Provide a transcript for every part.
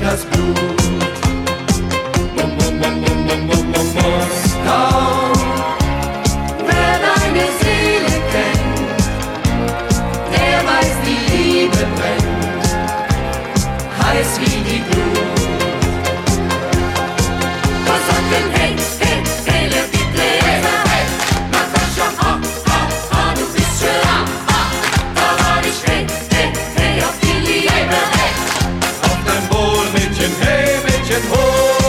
das Blut. Moskau, wer deine Seele kennt, der weiß, die Liebe brennt, heiß wie die Glut. Was sagt denn hey, hey, hey, leg die Gläser, hey, Natascha, du bist schön, da war ich, hey, hey, hey, auf die Liebe, hey, auf dein Wohl, Mädchen, hey, Mädchen, hoch.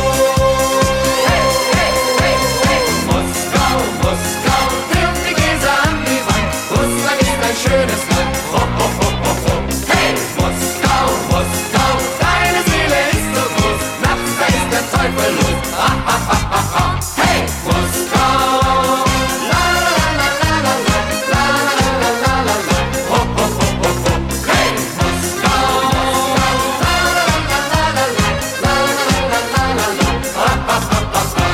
Schönes Land, ho, ho, ho, ho, ho. Hey, Moskau, Moskau, deine Seele ist so groß, nachts da ist der Teufel los, ha, ha, ha, ha, ha. Hey, Moskau, la, la, la, la, la, la, la, la, la, la, la, ho, ho, ho, ho, ho. Hey, Moskau, la, la, la, la, la, la, la, la, la, la, la, ha, ha, ha, ha, ha.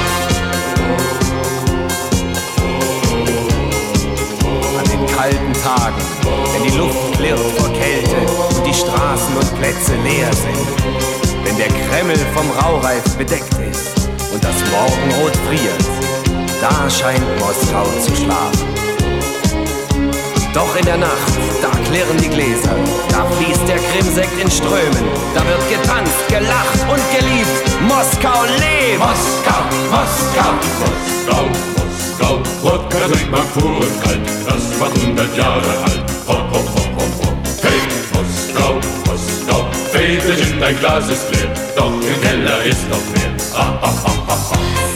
An den kalten Tagen, wenn die Luft klirrt vor Kälte und die Straßen und Plätze leer sind, wenn der Kreml vom Raureif bedeckt ist und das Morgenrot friert, da scheint Moskau zu schlafen. Doch in der Nacht, da klirren die Gläser, da fließt der Krimsekt in Strömen, da wird getanzt, gelacht und geliebt. Moskau lebt! Moskau, Moskau, Moskau, Moskau, Wodka trinkt man pur und kalt, das war 100 Jahre alt. Ho, ho, ho, ho, ho. Hey, Moskau, Moskau, Väterchen, dein Glas ist leer, doch im Keller ist noch mehr. Ah, ah, ah, ah, ah.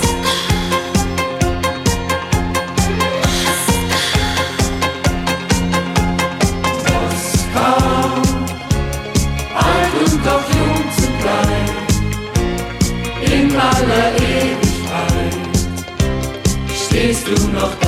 Moskau, alt und doch jung zugleich, in aller Ewigkeit, stehst du noch da?